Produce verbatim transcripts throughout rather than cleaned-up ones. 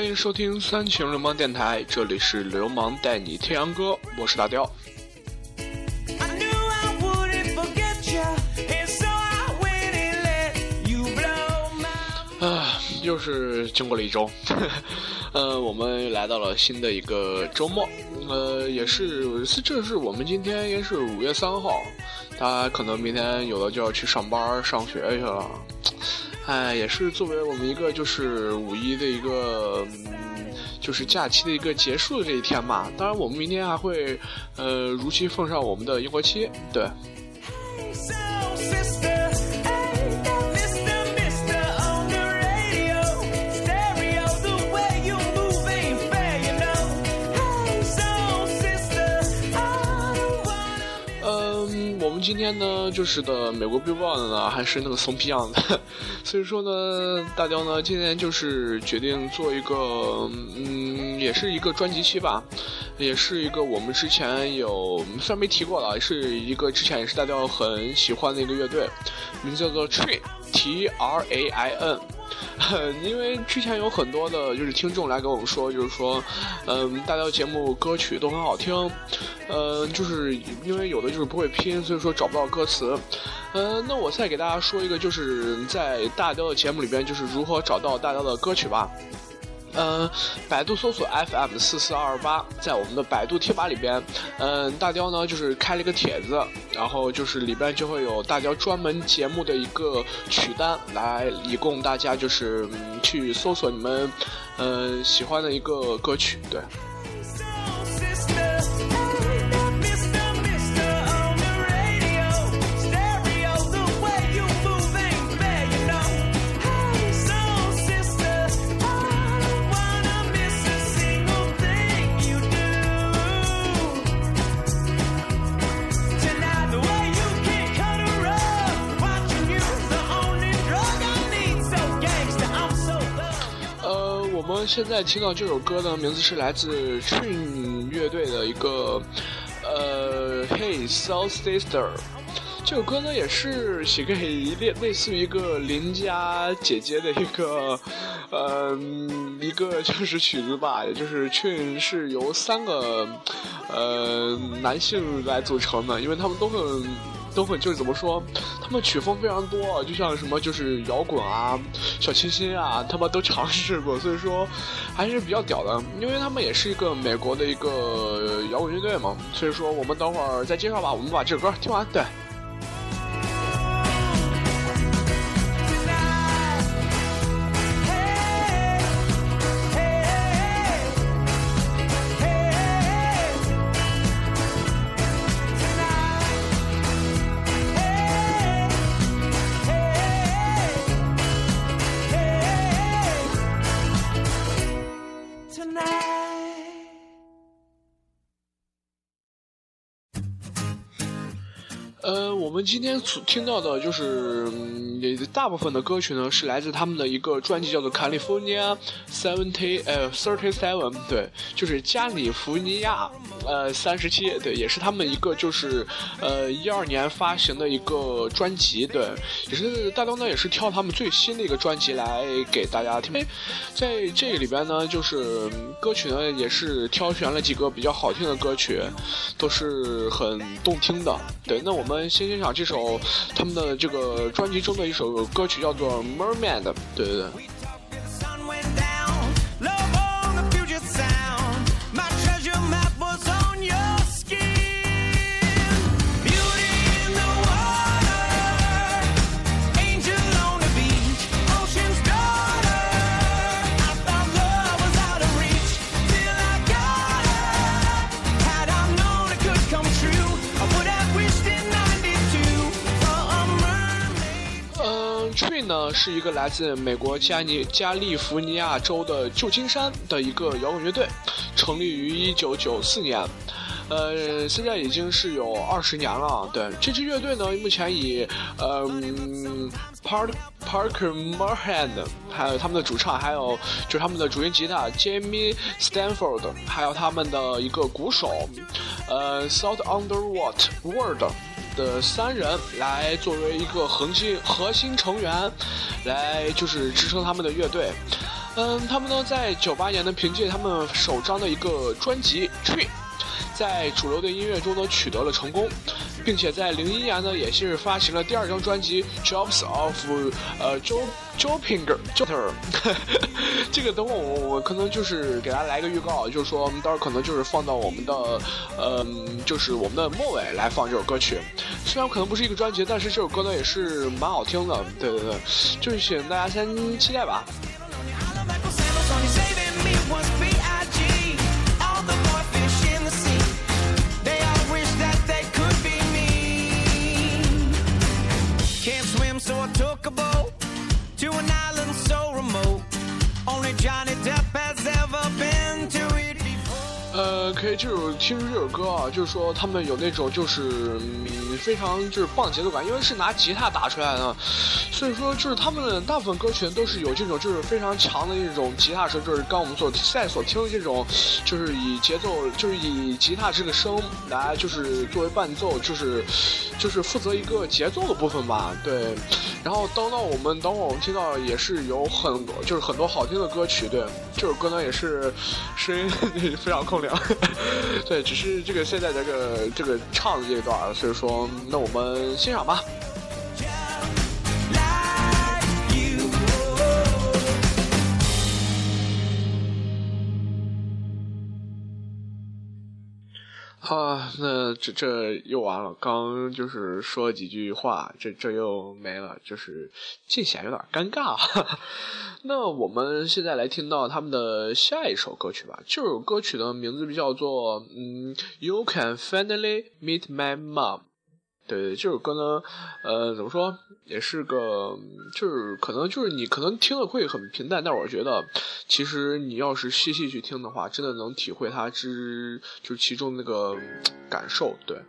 迎收听三情流氓电台，这里是流氓带你听洋歌，我是大雕。啊，又是经过了一周，呃，我们来到了新的一个周末，呃，也是这是我们今天也是五月三号，大家可能明天有的就要去上班上学去了。哎，也是作为我们一个就是五一的一个，嗯，就是假期的一个结束的这一天嘛。当然，我们明天还会，呃，如期奉上我们的英国期，对。今天呢，就是的美国 Billboard 呢还是那个怂皮样的，所以说呢，大雕呢今天就是决定做一个，嗯，也是一个专辑期吧，也是一个我们之前有虽然没提过了，是一个之前也是大雕很喜欢的一个乐队，名字叫做 Train T R A I N。因为之前有很多的就是听众来跟我们说，就是说嗯，大雕节目歌曲都很好听，呃，就是因为有的就是不会拼，所以说找不到歌词。呃，那我再给大家说一个，就是在大雕的节目里边就是如何找到大雕的歌曲吧。嗯，百度搜索 F M 四四二二八，在我们的百度贴吧里边，嗯，大雕呢就是开了一个帖子，然后就是里边就会有大雕专门节目的一个曲单，来以供大家就是、嗯、去搜索你们呃喜欢的一个歌曲，对。我们现在听到这首歌的名字是来自 Train 乐队的一个呃 Hey Soul Sister。 这首歌呢也是写给类类似于一个邻家姐姐的一个呃一个就是曲子吧，也就是 Train 是由三个呃男性来组成的，因为他们都很都很就是怎么说，他们曲风非常多，就像什么就是摇滚啊、小清新啊，他们都尝试过，所以说还是比较屌的。因为他们也是一个美国的一个摇滚乐队嘛，所以说我们等会儿再介绍吧。我们把这首歌听完，对。呃，我们今天所听到的就是、嗯、大部分的歌曲呢是来自他们的一个专辑叫做 California seventy 呃 thirty seven， 对，就是加利福尼亚呃三十七，对，也是他们一个就是呃一二年发行的一个专辑，对，也是大雕呢也是挑他们最新的一个专辑来给大家听。在这里边呢，就是歌曲呢也是挑选了几个比较好听的歌曲，都是很动听的，对。那我们先欣赏这首他们的这个专辑中的一首歌曲，叫做 Mermaid， 对对对。Train 呢是一个来自美国加尼加利福尼亚州的旧金山的一个摇滚乐队，成立于一九九四年，呃，现在已经是有二十年了。对，这支乐队呢，目前以嗯 Park Parker Moorhead， 还有他们的主唱，还有就是他们的主音吉他 Jamie Stanford， 还有他们的一个鼓手，呃 South Underwood Word。的三人来作为一个核心核心成员，来就是支撑他们的乐队。 嗯，他们呢在九八年呢凭借他们首张的一个专辑《Tree》，在主流的音乐中呢取得了成功，并且在零一年呢也是发行了第二张专辑《Jobs of 呃 Joe Jopinger Jotter》。这个等会我我可能就是给大家来个预告，就是说到时候可能就是放到我们的呃就是我们的末尾来放这首歌曲。虽然可能不是一个专辑，但是这首歌呢也是蛮好听的。对对对，就是请大家先期待吧。 So I took a boat to an island so remote. Only Johnny Depp has ever been to it before. 呃，可以这首听这首歌啊，就是说他们有那种就是嗯非常就是棒节奏感，因为是拿吉他打出来的，所以说就是他们的大部分歌曲都是有这种就是非常强的一种吉他声，就是刚我们所现在所听的这种，就是以节奏就是以吉他这个声来就是作为伴奏，就是就是负责一个节奏的部分吧，对。然后等到我们等会儿我们听到也是有很多就是很多好听的歌曲，对，这首歌呢也是声音非常空灵，对，只是这个现在这个这个唱的这一段，所以说那我们欣赏吧。啊，那这这又完了，刚就是说几句话，这这又没了，就是尽显有点尴尬。那我们现在来听到他们的下一首歌曲吧，这首歌曲的名字叫做嗯 You Can Finally Meet My Mom。对，这首歌呢，呃，怎么说，也是个，就是可能就是你可能听了会很平淡，但我觉得，其实你要是细细去听的话，真的能体会它之就是其中那个感受，对。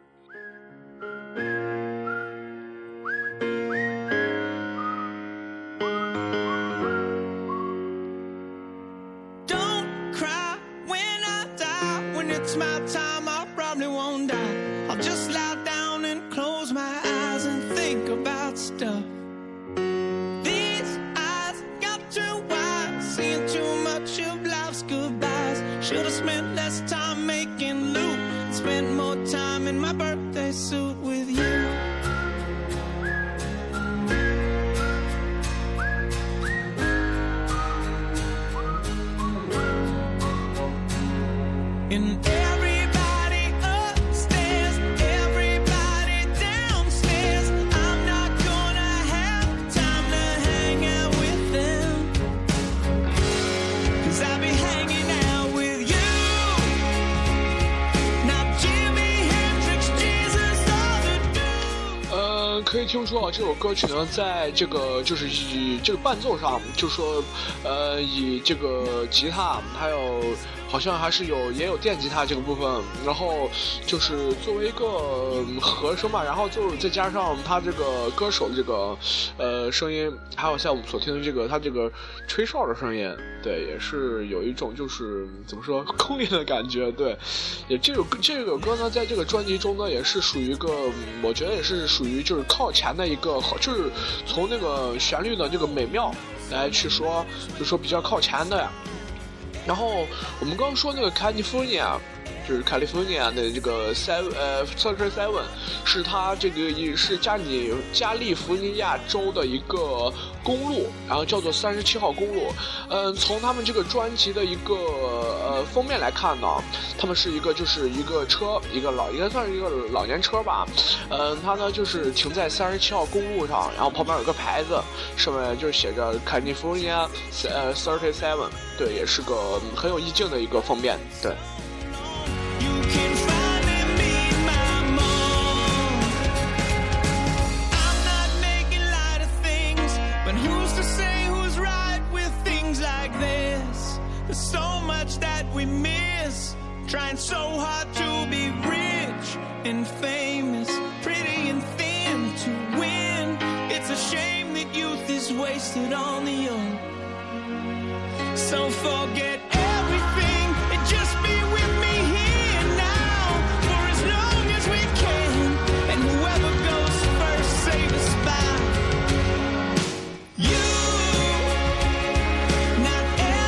Don't cry when I die. When it's my time, I probably won't die. I'll just lie down and close my eyes and think about stuff. These eyes got too wide, seeing too much of life's goodbyes. Should've spent less time making loot, spent more time in my birthday suit with you. And everybody upstairs, everybody downstairs, I'm not gonna have time to hang out with them, 'cause I'll be hanging out with you. Now Jimi Hendrix, Jesus, all the dudes. 呃，可以听出啊，这首歌曲呢，在这个就是以这个伴奏上，就是说，呃，以这个吉他还有。好像还是有也有电吉他这个部分，然后就是作为一个和声嘛，然后就再加上他这个歌手的这个呃声音，还有像我们所听的这个他这个吹哨的声音，对，也是有一种就是怎么说空灵的感觉，对，也这首这首歌呢，在这个专辑中呢，也是属于一个我觉得也是属于就是靠前的一个，就是从那个旋律的这个美妙来去说，就说比较靠前的呀。然后我们刚刚说那个 California， 就是 California 的这个 seven 呃 thirty seven 是它这个也是加里加利福尼亚州的一个公路，然后叫做三十七号公路。嗯、呃，从他们这个专辑的一个呃封面来看呢，他们是一个就是一个车，一个老应该算是一个老年车吧。嗯、呃，它呢就是停在三十七号公路上，然后旁边有个牌子，上面就写着 California 呃 thirty seven， 对，也是个很有意境的一个封面，对。 So much that we miss, trying so hard to be rich and famous, pretty and thin to win. It's a shame that youth is wasted on the young. So forget everything and just be with me here now, for as long as we can, and whoever goes first save a spot. You, not every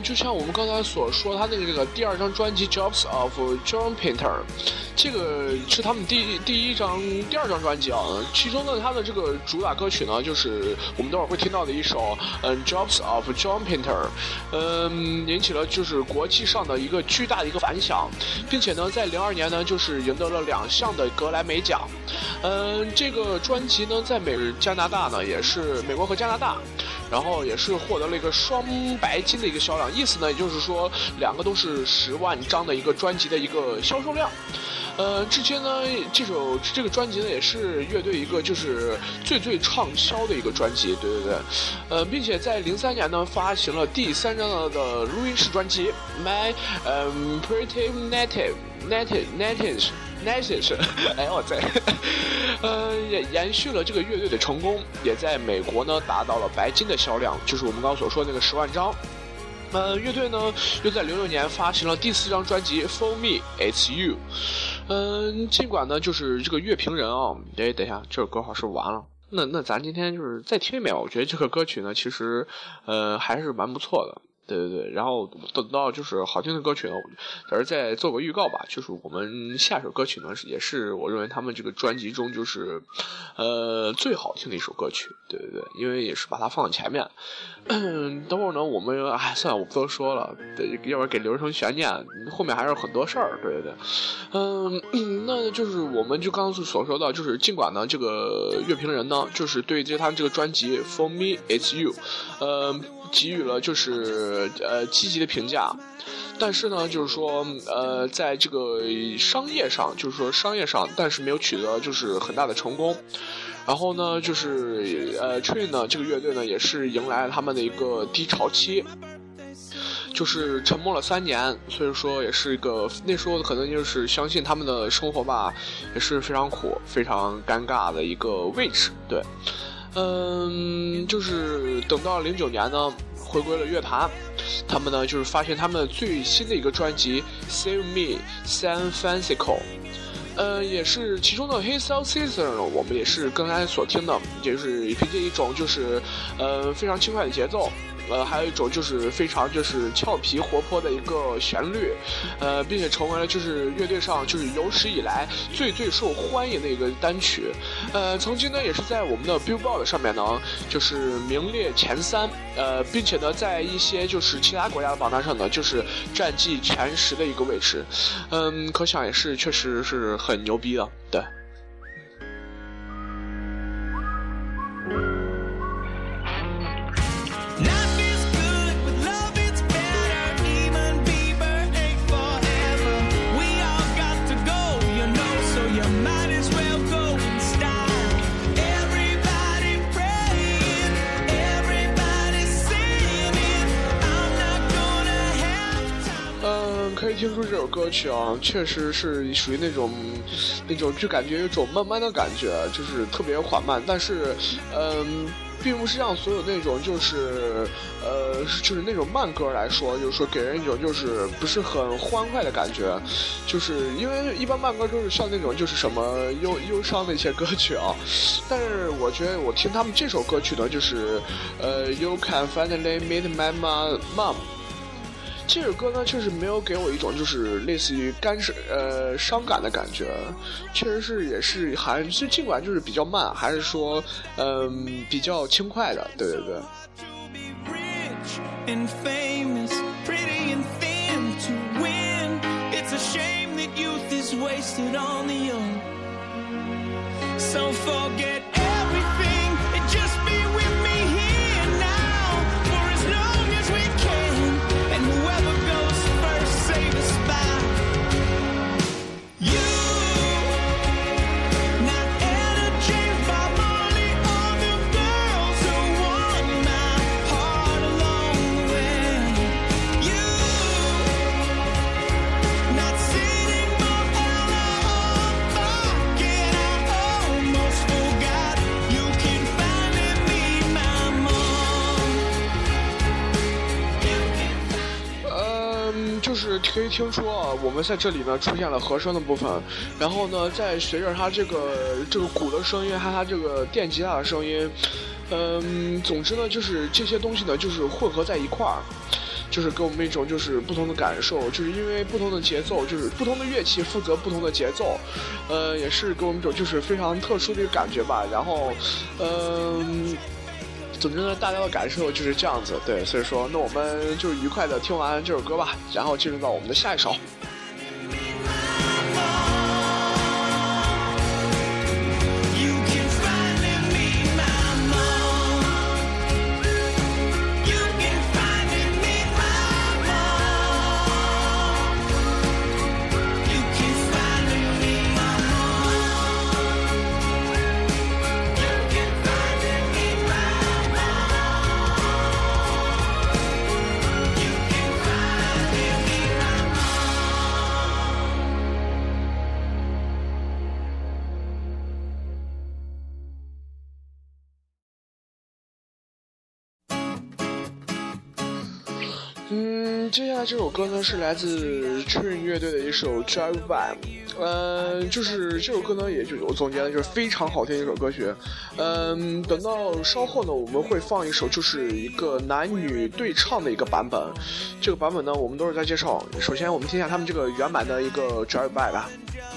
就像我们刚才所说，他那个这个第二张专辑《Jobs of John Painter》，这个是他们第第一张、第二张专辑啊。其中呢，他的这个主打歌曲呢，就是我们等会儿会听到的一首，嗯，《Jobs of John Painter》，嗯，引起了就是国际上的一个巨大的一个反响，并且呢，在零二年呢，就是赢得了两项的格莱美奖。嗯，这个专辑呢，在美加拿大呢，也是美国和加拿大。然后也是获得了一个双白金的一个销量，意思呢，也就是说两个都是十万张的一个专辑的一个销售量。呃，至今呢，这首这个专辑呢也是乐队一个就是最最畅销的一个专辑，对对对。呃，并且在零三年呢发行了第三张的录音室专辑《My 嗯、um, Pretty Native Native Native》。Nice， 哎我在，呃，也延续了这个乐队的成功，也在美国呢达到了白金的销量，就是我们刚刚所说的那个十万张。呃，乐队呢又在零六年发行了第四张专辑《For Me It's You》。嗯、呃，尽管呢就是这个乐评人啊，哎，等一下，这首歌好像是完了。那那咱今天就是再听一遍，我觉得这个歌曲呢其实呃还是蛮不错的。对对对，然后等到就是好听的歌曲呢，在这再做个预告吧。就是我们下首歌曲呢，也是我认为他们这个专辑中就是，呃，最好听的一首歌曲。对对对，因为也是把它放在前面。嗯，等会儿呢，我们哎，算了，我不多说了，对，要不然给留成悬念，后面还有很多事儿。对对对，嗯，那就是我们就刚刚所说到，就是尽管呢，这个乐评人呢，就是对这他这个专辑《For Me It's You》，呃。给予了就是呃积极的评价，但是呢，就是说呃，在这个商业上，就是说商业上，但是没有取得就是很大的成功。然后呢，就是呃 Train 呢这个乐队呢也是迎来了他们的一个低潮期，就是沉默了三年，所以说也是一个那时候可能就是相信他们的生活吧，也是非常苦、非常尴尬的一个位置，对。嗯，就是等到零九年呢，回归了乐坛，他们呢就是发现他们最新的一个专辑《Save Me San Francisco》，呃，也是其中的《Hey Soul Sister》呢，我们也是刚才所听的，也就是凭借一种就是呃非常轻快的节奏。呃，还有一种就是非常就是俏皮活泼的一个旋律，呃，并且成为了就是乐队上就是有史以来最最受欢迎的一个单曲，呃，曾经呢也是在我们的 Billboard 上面呢就是名列前三，呃，并且呢在一些就是其他国家的榜单上呢就是占据前十的一个位置，嗯，可想也是确实是很牛逼的，对。可以听出这首歌曲啊，确实是属于那种那种就感觉有种慢慢的感觉，就是特别缓慢，但是嗯并不是让所有那种就是呃就是那种慢歌来说，就是说给人一种就是不是很欢快的感觉，就是因为一般慢歌都是像那种就是什么忧忧伤的一些歌曲啊，但是我觉得我听他们这首歌曲呢，就是呃 You Can Finally Meet My Mom。这首歌呢，确实没有给我一种就是类似于干涉呃伤感的感觉，确实是也是还是尽管就是比较慢，还是说嗯、呃、比较轻快的，对对对。就是可以听出啊，我们在这里呢出现了和声的部分，然后呢，再随着它这个这个鼓的声音，还有它这个电吉他的声音，嗯，总之呢，就是这些东西呢，就是混合在一块儿。 就是给我们一种就是不同的感受，就是因为不同的节奏，就是不同的乐器负责不同的节奏，呃，也是给我们一种就是非常特殊的一个感觉吧。然后，嗯、呃。总之呢，大家的感受就是这样子，对，所以说，那我们就愉快的听完这首歌吧，然后进入到我们的下一首。嗯，接下来这首歌呢是来自 Train 乐队的一首 Drive By， 呃，就是这首歌呢也就我总结了就是非常好听的一首歌曲。嗯，等到稍后呢我们会放一首就是一个男女对唱的一个版本，这个版本呢我们都是在介绍。首先我们听一下他们这个原版的一个 Drive By 吧。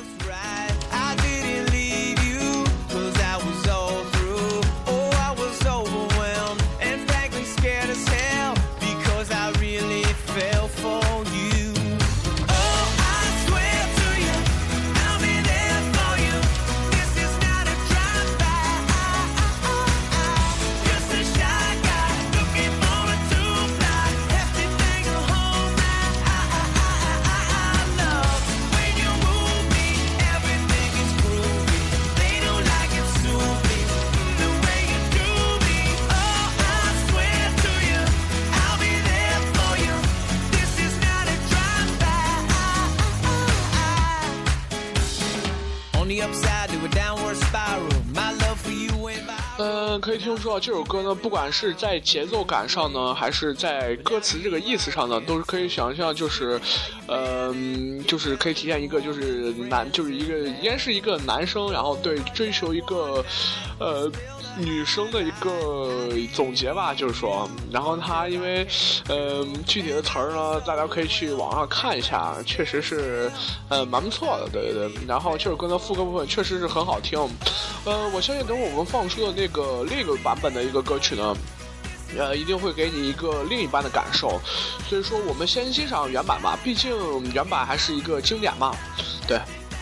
嗯，可以听说这首歌呢，不管是在节奏感上呢，还是在歌词这个意思上呢，都是可以想象，就是，呃，就是可以体现一个就是男，就是一个应该是一个男生，然后对追求一个，呃。女生的一个总结吧，就是说，然后他因为，呃，具体的词儿呢，大家可以去网上看一下，确实是，呃，蛮不错的，对对对。然后这首歌的副歌部分确实是很好听，呃，我相信等我们放出的那个另一个版本的一个歌曲呢，呃，一定会给你一个另一般的感受。所以说，我们先欣赏原版吧，毕竟原版还是一个经典嘛，对。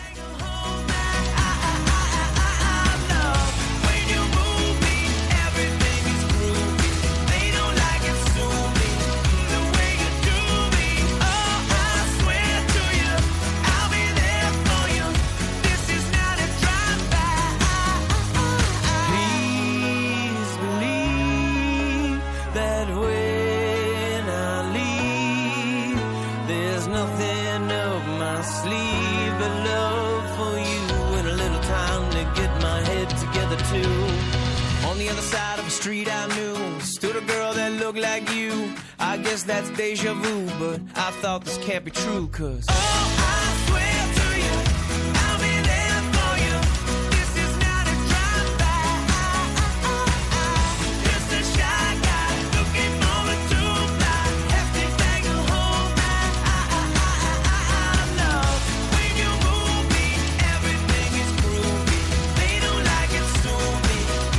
I guess that's deja vu, but I thought this can't be true, cause oh, I swear to you, I'll be there for you. This is not a drive-by. Just a shy guy looking for a two-fly. Hefty thing to hold back. I love when you move me. Everything is groovy. They don't like it soon.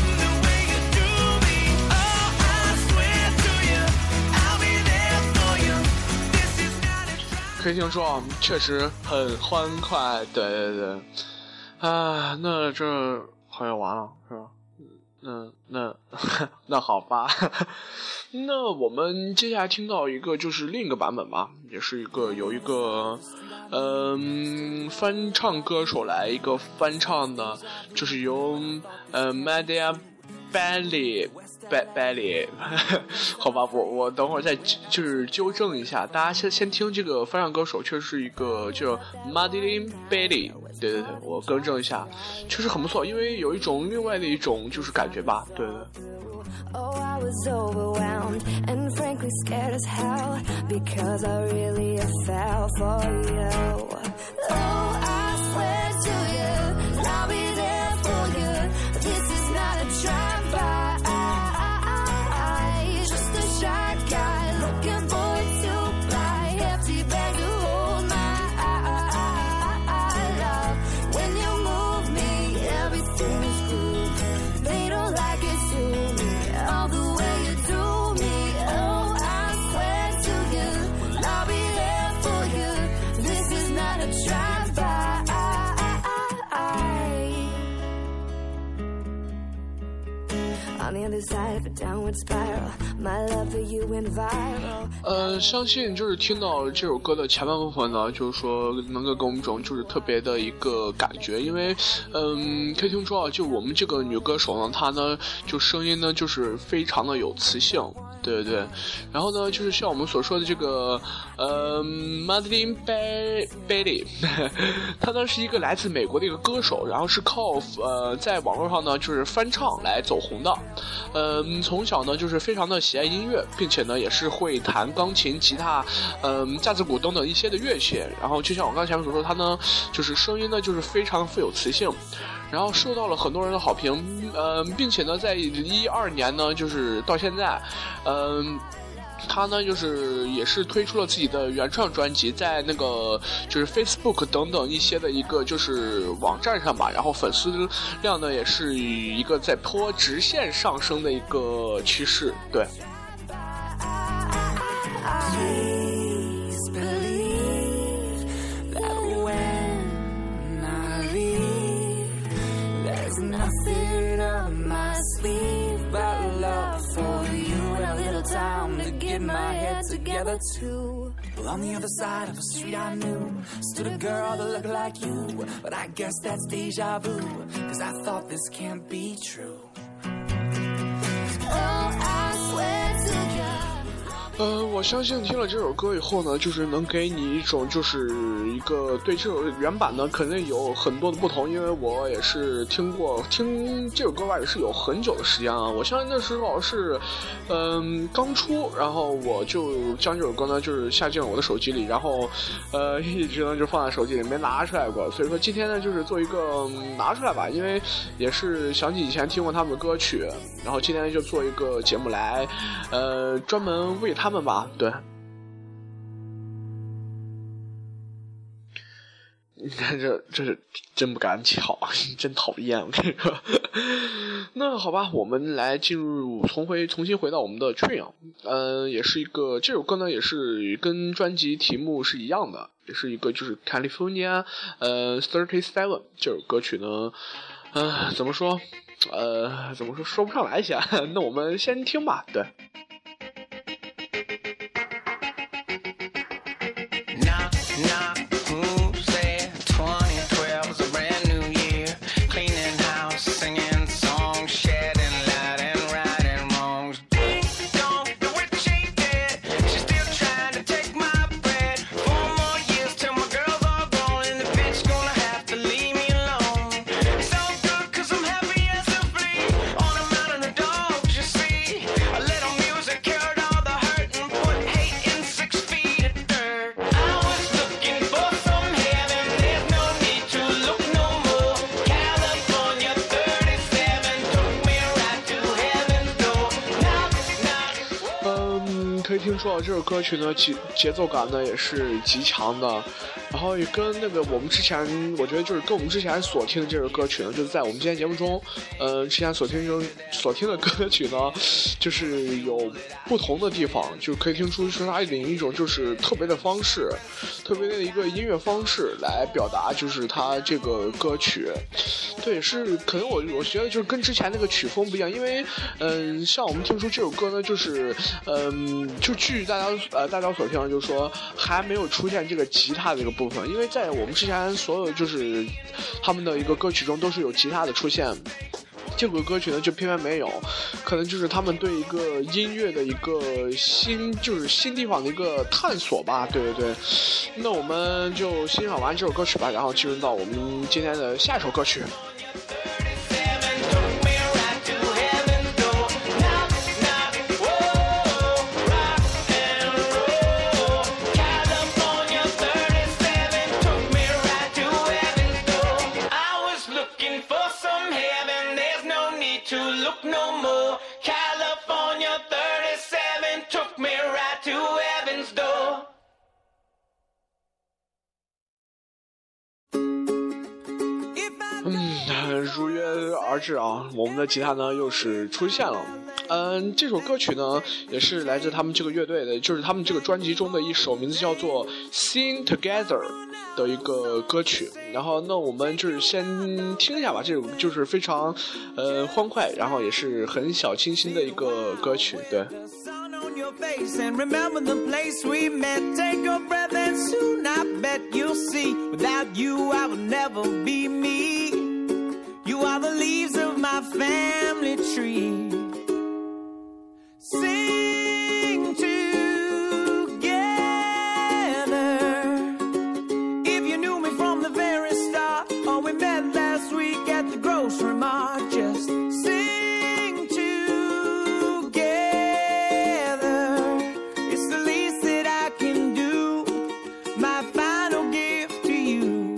可以听说确实很欢快，对对对，啊，那这好像完了是吧？嗯，那那好吧，那我们接下来听到一个就是另一个版本吧，也是一个有一个嗯翻唱歌手来一个翻唱的，就是由呃 Madea Belly Belly 好吧，我我等会儿再就是纠正一下，大家先先听这个翻唱歌手，确实是一个叫 Madeline Bailey， 对对对，我更正一下，确实很不错，因为有一种另外的一种就是感觉吧，对对。 Oh, I was overwhelmed and frankly scared as hell because I really fell for you. Oh, I swear to you, I'll be there for you. This is not a drive-by, just a shy guy looking for a side of a downward spiral. My love for you went viral. 呃，相信就是听到这首歌的前半部分呢，就是说能够给我们一种就是特别的一个感觉，因为嗯，可以听说啊，就我们这个女歌手呢，她呢就声音呢就是非常的有磁性。对对对，然后呢，就是像我们所说的这个，呃 ，Madeline Bailey， 她呢是一个来自美国的一个歌手，然后是靠呃在网络上呢就是翻唱来走红的，呃，从小呢就是非常的喜爱音乐，并且呢也是会弹钢琴、吉他，嗯、呃，架子鼓等等一些的乐器，然后就像我刚才前面所说，她呢就是声音呢就是非常富有磁性。然后受到了很多人的好评，呃，并且呢，在一二年呢，就是到现在，嗯、呃，他呢就是也是推出了自己的原创专辑，在那个就是 Facebook 等等一些的一个就是网站上吧，然后粉丝量呢也是一个在颇直线上升的一个趋势，对。 Nothing on my sleeve but love for you and a little time to get my head together too. Well, on the other side of the street I knew stood a girl that looked like you, but I guess that's deja vu, cause I thought this can't be true. Oh, I swear to God. 呃，我相信听了这首歌以后呢，就是能给你一种就是一个对这首原版呢肯定有很多的不同，因为我也是听过听这首歌吧，也是有很久的时间啊。我相信那时候是，嗯、呃，刚出，然后我就将这首歌呢就是下进了我的手机里，然后，呃，一直呢就放在手机里没拿出来过。所以说今天呢就是做一个、嗯、拿出来吧，因为也是想起以前听过他们的歌曲，然后今天就做一个节目来，呃，专门为他。他们吧，对，你看这这是真不敢巧，真讨厌，我跟你说。那好吧，我们来进入重回重新回到我们的 Train， 嗯、呃，也是一个这首歌呢，也是跟专辑题目是一样的，也是一个就是 California 呃三十七这首歌曲呢，呃，怎么说，呃，怎么说说不上来一下，那我们先听吧，对。可以听说这首歌曲呢节节奏感呢也是极强的，然后也跟那个我们之前我觉得就是跟我们之前所听的这首歌曲呢，就是在我们今天节目中呃之前所听中所听的歌曲呢就是有不同的地方，就可以听出是它领一种就是特别的方式，特别的一个音乐方式来表达就是它这个歌曲。对，是可能我我觉得就是跟之前那个曲风不一样，因为嗯、呃、像我们听出这首歌呢就是嗯、呃、就据大家呃大家所听就是说还没有出现这个吉他的一个部分，因为在我们之前所有就是他们的一个歌曲中都是有吉他的出现，这首歌曲呢就偏偏没有，可能就是他们对一个音乐的一个新就是新地方的一个探索吧。对对对，那我们就欣赏完这首歌曲吧，然后进入到我们今天的下一首歌曲。嗯，如约而至啊，我们的吉他呢又是出现了。 嗯，这首歌曲呢也是来自他们这个乐队的，就是他们这个专辑中的一首名字叫做 Sing Together 的一个歌曲。然后那我们就是先听一下吧，这首就是非常呃欢快，然后也是很小清新的一个歌曲。对。 Face and remember the place we met. Take a breath and soon I bet you'll see. Without you I would never be me. You are the leaves of my family tree. Sing together. If you knew me from the very start, or we met last week at the grocery mart, just sing together.My final gift to you.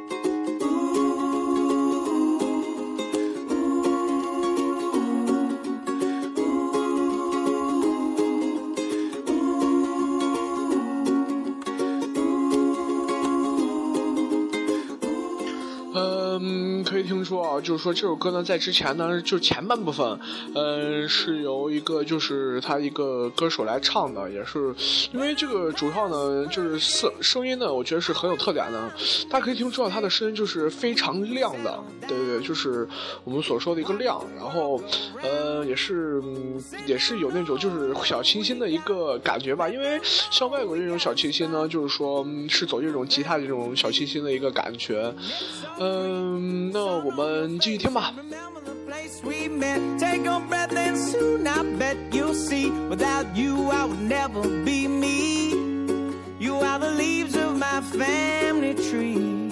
嗯，可以听说啊，就是说这首歌呢，在之前呢，就前半部分，呃，是由一个就是他一个歌手来唱的，也是因为这个主唱呢，就是声声音呢，我觉得是很有特点的。大家可以听出到他的声音就是非常亮的，对对对，就是我们所说的一个亮。然后，呃，也是也是有那种就是小清新的一个感觉吧。因为像外国这种小清新呢，就是说是走这种吉他这种小清新的一个感觉。嗯，那我们继续听吧。 We met, take a breath and soon I bet you'll see. Without you I would never be me. You are the leaves of my family tree.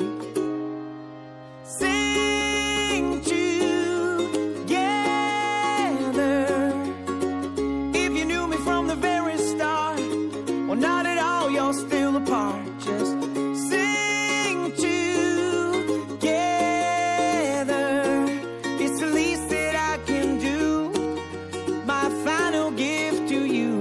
Sing together. If you knew me from the very start, well not at all, you're still apart. Just sing together.It's the least that I can do. My final gift to you.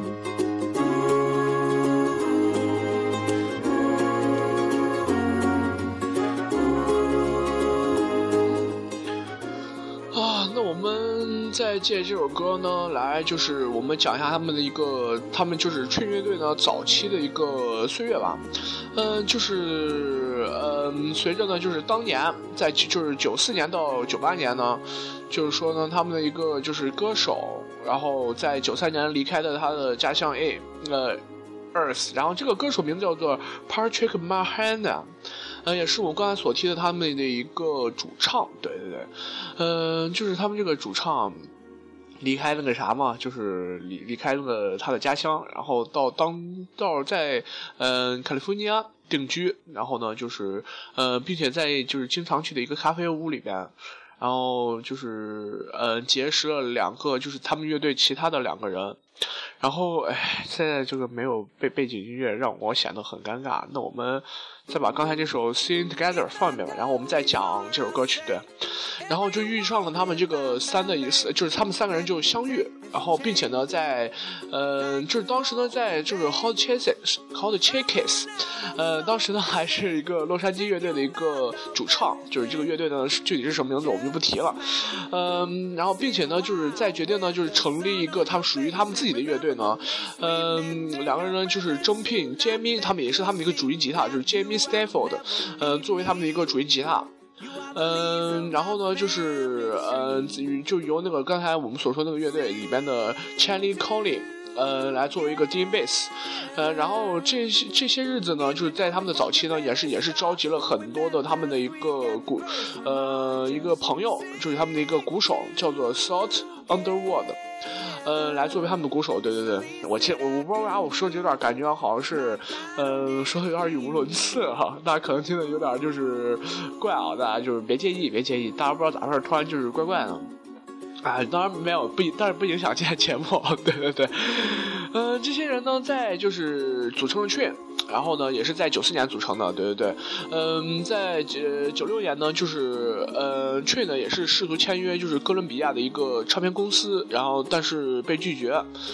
啊，那我们再借这首歌呢，来就是我们讲一下他们的一个，他们就是Train乐队呢早期的一个岁月吧。嗯、呃，就是嗯、呃，随着呢，就是当年在就是九四年到九八年呢，就是说呢，他们的一个就是歌手，然后在九三年离开了他的家乡 A 呃 Earth， 然后这个歌手名字叫做 Patrick Mahana。呃，也是我刚才所提的他们的一个主唱，对对对，嗯、呃，就是他们这个主唱离开那个啥嘛，就是离离开那个他的家乡，然后到当到在嗯、呃、卡利福尼亚定居，然后呢就是呃，并且在就是经常去的一个咖啡屋里边，然后就是呃结识了两个就是他们乐队其他的两个人。然后哎，现在这个没有背背景音乐让我显得很尴尬，那我们再把刚才这首 Sing Together 放一遍吧，然后我们再讲这首歌曲。对，然后就遇上了他们这个三的一次，就是他们三个人就相遇，然后并且呢在呃就是当时呢在就是 Hot Chicks Hot Chicks 呃当时呢还是一个洛杉矶乐队的一个主唱，就是这个乐队呢具体是什么名字我们就不提了。嗯、呃、然后并且呢就是在决定呢就是成立一个他们属于他们自己的乐队呢，嗯、呃、两个人呢就是征聘 Jamie， 他们也是他们的一个主音吉他，就是 Jamie Stafford， 呃作为他们的一个主音吉他。嗯，然后呢，就是呃，就由那个刚才我们所说那个乐队里边的 Charlie Collin， 呃，来作为一个低音贝斯，呃，然后这些这些日子呢，就是在他们的早期呢，也是也是召集了很多的他们的一个鼓，呃，一个朋友，就是他们的一个鼓手，叫做 Salt Underwood。呃，来作为他们的鼓手，对对对，我其实我我不知道为啥我说这有点感觉好像是，呃，说的有点语无伦次哈，大家可能听的有点就是怪啊，大家就是别介意，别介意，大家不知道咋回事，突然就是怪怪的，啊，当然没有不，但是不影响今天节目，对对对，呃，这些人呢，在就是组成了Train。然后呢，也是在九四年组成的，对对对，嗯，在呃九六年呢，就是呃Train呢也是试图签约就是哥伦比亚的一个唱片公司，然后但是被拒绝，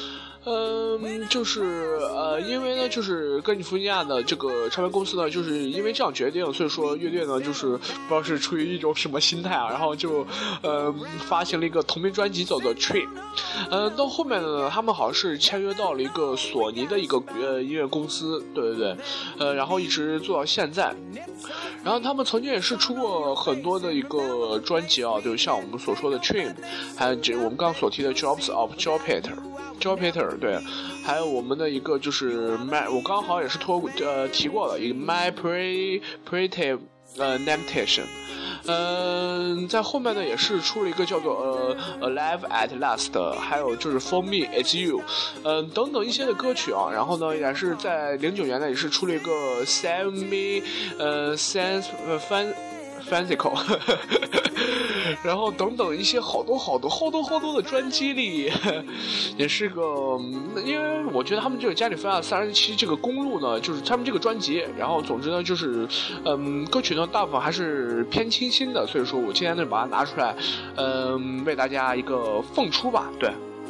嗯，就是呃，因为呢，就是格里夫尼亚的这个唱片公司呢，就是因为这样决定，所以说乐队呢，就是不知道是出于一种什么心态啊，然后就呃发行了一个同名专辑，叫做《Train》。嗯、呃，到后面呢，他们好像是签约到了一个索尼的一个呃音乐公司，对对对，呃，然后一直做到现在。然后他们曾经也是出过很多的一个专辑啊，就像我们所说的《Train》，还有这我们刚刚所提的《Jobs of Joe Peter》。Joe Peter 对，还有我们的一个就是 My， 我刚好也是托呃提过了一个 My Pretty Pretty 呃 Temptation， 嗯、呃，在后面呢也是出了一个叫做呃 Alive at Last， 还有就是 For Me It's You， 嗯、呃、等等一些的歌曲啊，然后呢也是在零九年呢也是出了一个 Save Me 呃 Sense Fan Fansical 然后等等一些好多好多好多好多的专辑里，也是个，因为我觉得他们这个加利福尼亚三十七这个公路呢，就是他们这个专辑，然后总之呢就是，嗯，歌曲呢大部分还是偏清新的，所以说我今天呢把它拿出来，嗯，为大家一个奉出吧，对。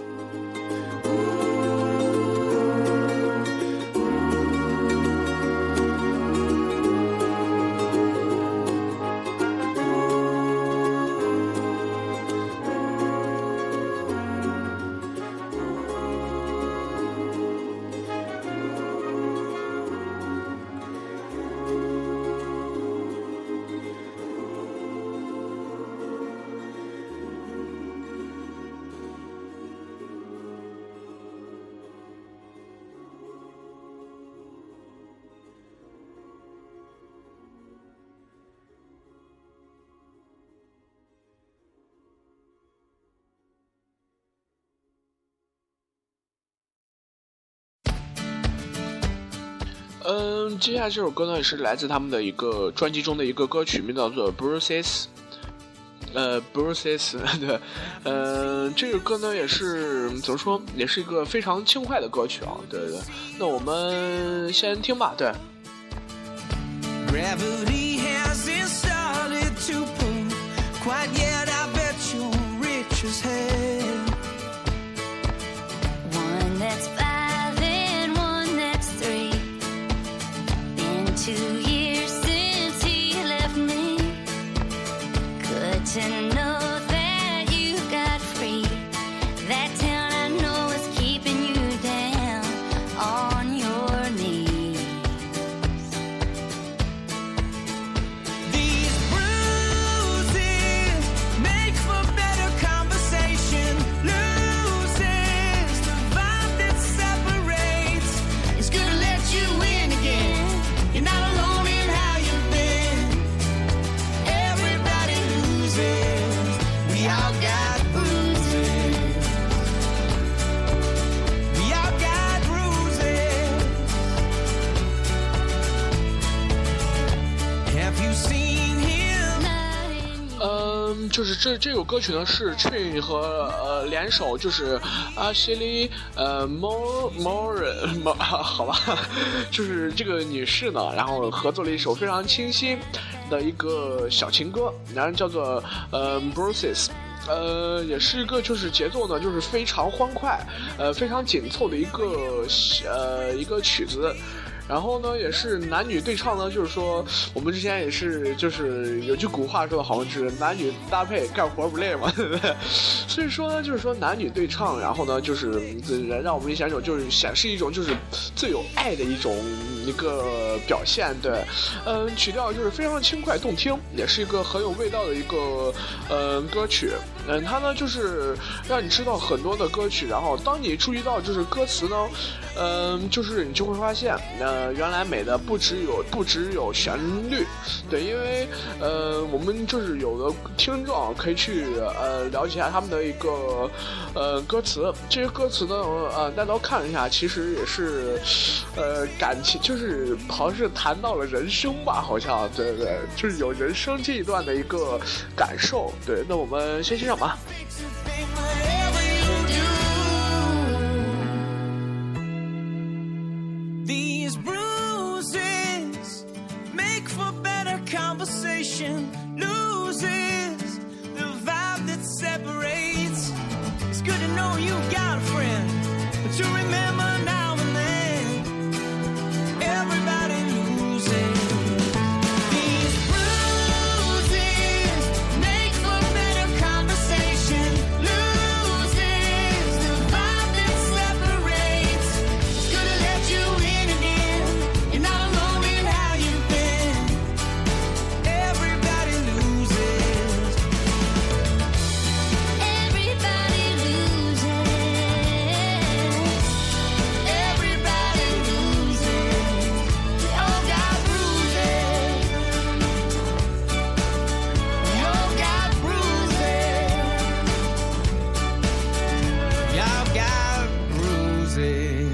嗯，接下来这首歌呢也是来自他们的一个专辑中的一个歌曲，名字叫做 Bruises， 呃 Bruises 对，嗯、呃，这个歌呢也是怎么说，也是一个非常轻快的歌曲啊，对对对。那我们先听吧，对。 Gravity hasn't started to pull quite yet. I bet your riches have One that's five and one that's three. Been two years since he left me. Good to know that you got free. That town I know is keeping you down on your knees. these bruises make for better conversation. Loses the vibe that separates. It's gonna let you in again. You're not alone in how you've been. Everybody loses. We all got bruises. We all got bruises. Have you seen him? 嗯，就是这这首歌曲呢是 Train 和呃联手，就是阿西利呃 More More 好吧，就是这个女士呢，然后合作了一首非常清新的一个小情歌，然后叫做呃 Bruises。呃，也是一个就是节奏呢，就是非常欢快，呃，非常紧凑的一个呃一个曲子。然后呢，也是男女对唱呢，就是说我们之前也是就是有句古话说的好像是男女搭配干活不累嘛，对不对？所以说呢，就是说男女对唱，然后呢，就是让我们显种就是显示一种就是最有爱的一种一个表现，对，嗯，曲调就是非常轻快动听，也是一个很有味道的一个呃歌曲。嗯，它呢就是让你知道很多的歌曲，然后当你注意到就是歌词呢，嗯，就是你就会发现，呃，原来美的不只有不只有旋律，对，因为呃，我们就是有的听众可以去呃了解一下他们的一个呃歌词，这些歌词呢，呃，大家看一下，其实也是呃感情，就是好像是谈到了人生吧，好像对对对，就是有人生这一段的一个感受，对，那我们先欣赏吧。 These bruises make for better conversation. Loses the vibe that separates. It's good to know you got a friend, but to remember now and then. Everybody loses. These bruises make for better conversation. Loses the vibe that separates. It's gonna let you in again. You're not alone in how you've been. Everybody loses. Everybody loses. Everybody loses. We all got bruises. We all got bruises. Y'all got bruises.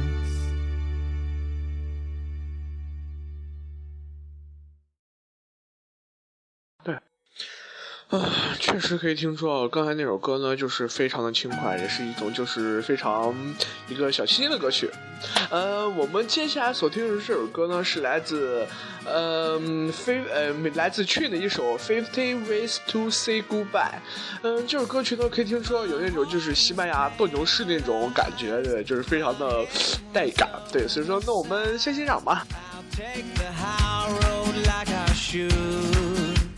啊，确实可以听出，刚才那首歌呢，就是非常的轻快，也是一种就是非常一个小清新的歌曲。呃，我们接下来所听的这首歌呢，是来自呃非呃来自 Queen 的一首 Fifty Ways to Say Goodbye。嗯、呃，这首歌曲呢，可以听出有那种就是西班牙斗牛士那种感觉，对，就是非常的带感，对，所以说，那我们先欣赏吧。 I'll take the high road like I should.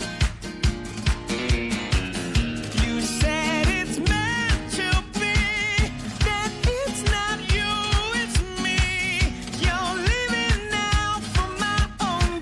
You said it's meant to be, that it's not you, it's me. You're living now for my own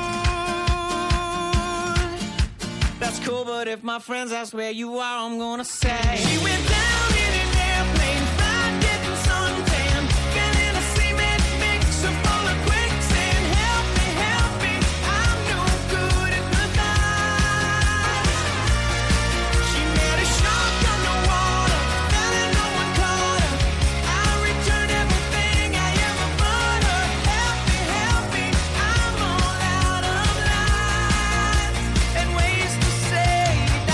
good. That's cool, but if my friends ask where you are, I'm gonna say she went down in an airplane, fried, getting suntan, fell in a cement mixer full of quicksand. Help me, help me, I'm no good at goodbye. She met a shark underwater, fell and no one caught her. I returned everything I ever bought her. Help me, help me, I'm all out of lines and ways to say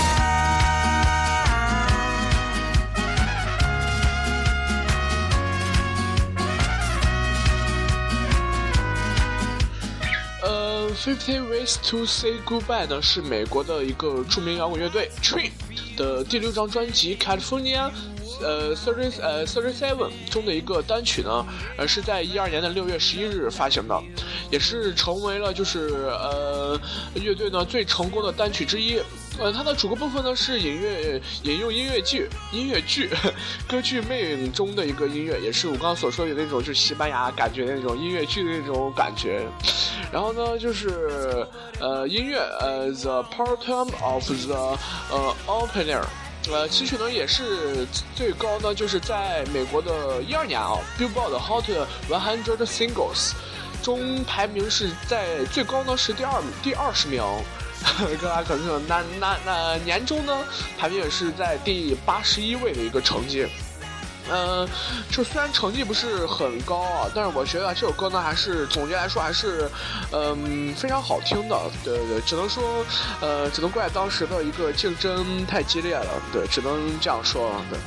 呃 ，Fifty Ways to Say Goodbye 呢是美国的一个著名摇滚乐队 Queen 的第六张专辑 California 呃 thirty 呃 thirty seven 中的一个单曲呢，呃是在一二年的六月十一日发行的，也是成为了就是呃乐队呢最成功的单曲之一。呃，它的主歌部分呢是引乐引用音乐剧音乐剧歌剧魅影中的一个音乐，也是我刚刚所说的那种就是西班牙感觉的那种音乐剧的那种感觉。然后呢，就是呃音乐呃 The Part of the 呃 Opener。呃，其曲呢也是最高呢，就是在美国的一二年啊 ，Billboard Hot one hundred Singles 中排名是在最高呢是第二第二十名，大家可能那那那年终呢排名也是在第八十一位的一个成绩。嗯、呃，就虽然成绩不是很高啊，但是我觉得这首歌呢还是总结来说还是，嗯、呃，非常好听的。对对对，只能说，呃，只能怪当时的一个竞争太激烈了。对，只能这样说了。对。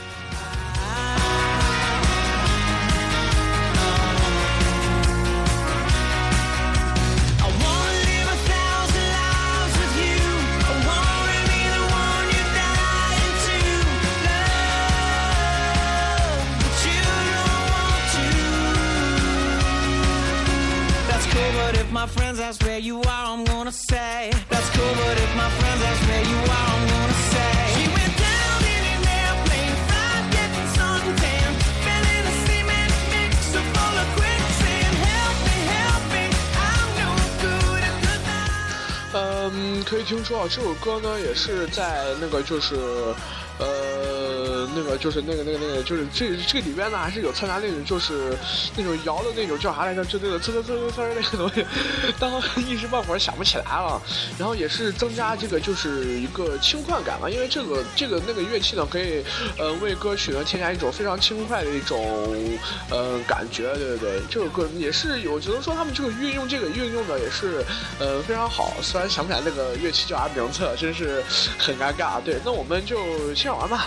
My friends ask where you are, I'm gonna say that's cool, but if my friends ask where you are, I'm gonna say she went down in an airplane, fried, getting suntan, fell in a cement mixer full of quicksand. Help me, help me, I'm no good at goodbye. 嗯，可以听说啊，这首歌呢也是在那个就是呃那个就是那个那个那个就是这这个里边呢还是有参加那种就是那种摇的那种叫啥来着，就那个呲呲呲呲呲那个东西，当一时半会儿想不起来了。然后也是增加这个就是一个轻快感嘛，因为这个这个那个乐器呢可以呃为歌曲呢添加一种非常轻快的一种呃感觉，对对对，这首歌也是有，只能说他们这个运用这个运用的也是呃非常好，虽然想不起来那个乐器叫啥名字，真是很尴尬。对，那我们就先玩吧。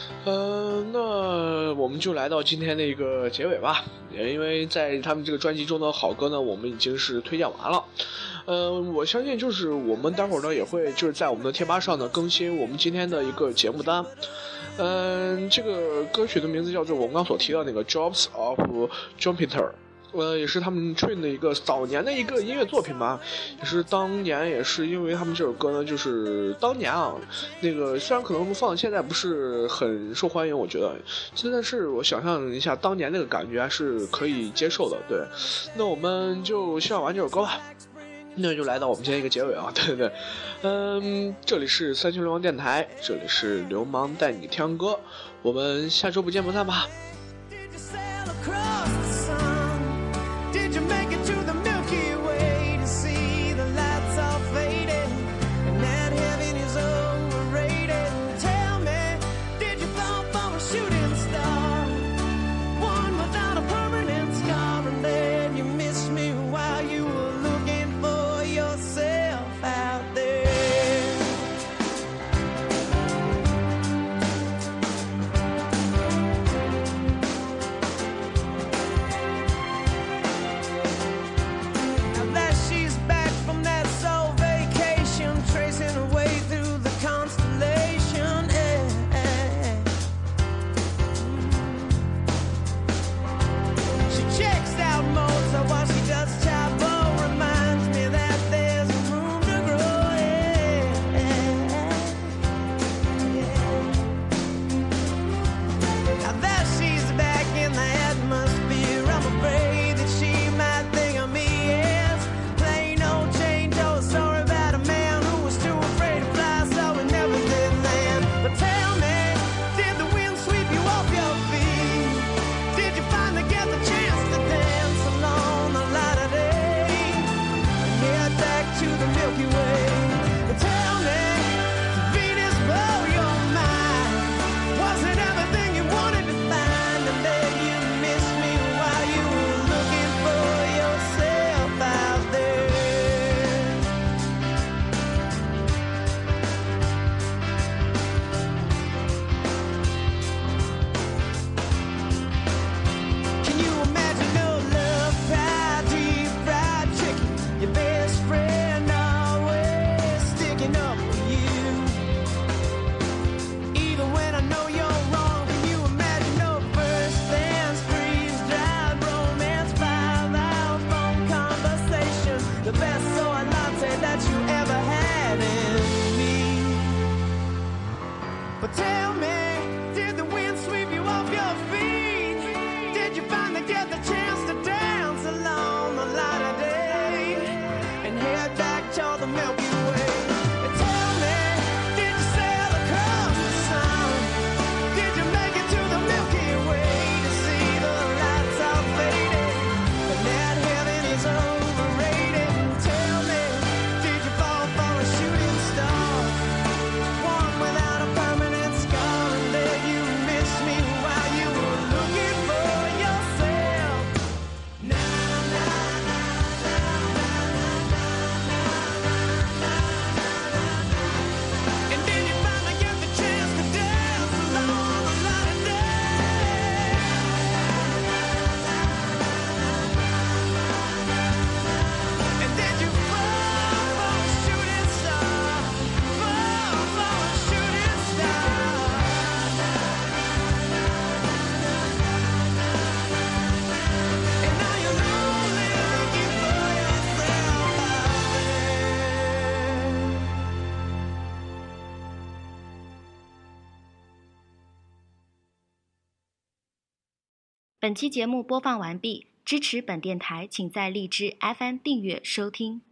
呃，那我们就来到今天的一个结尾吧，也因为在他们这个专辑中的好歌呢，我们已经是推荐完了。呃，我相信就是我们待会儿呢也会就是在我们的贴吧上呢更新我们今天的一个节目单。嗯、呃，这个歌曲的名字叫做我们刚所提到那个 Jobs of Jupiter。呃，也是他们 Train 的一个早年的一个音乐作品吧，也是当年也是因为他们这首歌呢，就是当年啊，那个虽然可能放现在不是很受欢迎，我觉得真的是我想象一下当年那个感觉还是可以接受的。对，那我们就欣赏完这首歌吧，那就来到我们今天一个结尾啊，对对对，嗯，这里是三星流氓电台，这里是流氓带你听歌，我们下周不见不散吧。 本期节目播放完毕，支持本电台请在荔枝 F M 订阅收听。